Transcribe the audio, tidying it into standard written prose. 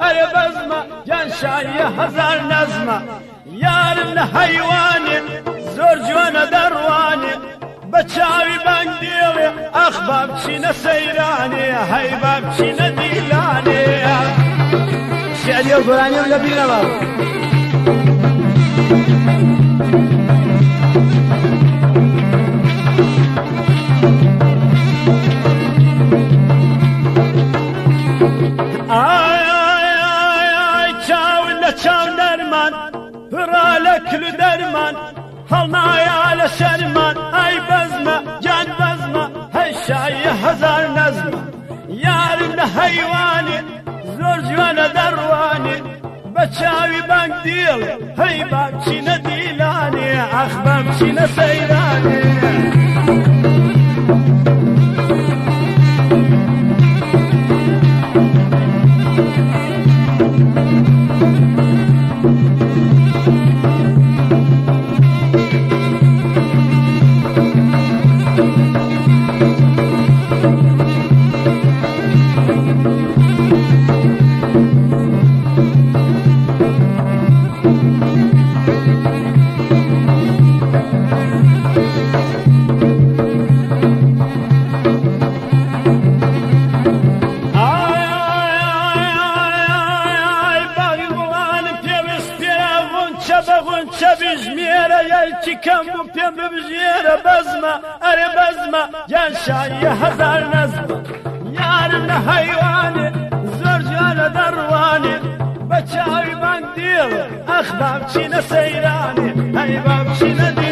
ئەرێ بەزمە گیان شایە هەزار نەزمە یارم لە حەیوانێ زۆر جوانە دەڕوانێ بە چاوی بانگ دێڵێ ئەخ با بچینە سەیرانێ هەی با بچینە دیلانێ شعری و گۆرانیم لە بیرەوە چاو نەرمان پڕا لە کل و دەرمان هەڵنایە لە شەرمان ئای بەزمە گیان بەزمە هەی شایە هەزار نەزمە یارم لە حەیوانێ زۆر جوانە دەڕوانێ بە چاوی بانگ دێڵێ هەی با بچینە دیلانێ ئەخ با بچینە سەیرانێ بژمێرە یایکی کەم بوو پێم ببژێرە بەزمە ئەرێ بەزمە گیان شایە هەزار نەزمە یارم لە حەیوانێ زۆر جوانە دەڕوانێ بە چاوی بانگ دێڵێ ئەخ با بچینە سەیرانێ هەی با بچینە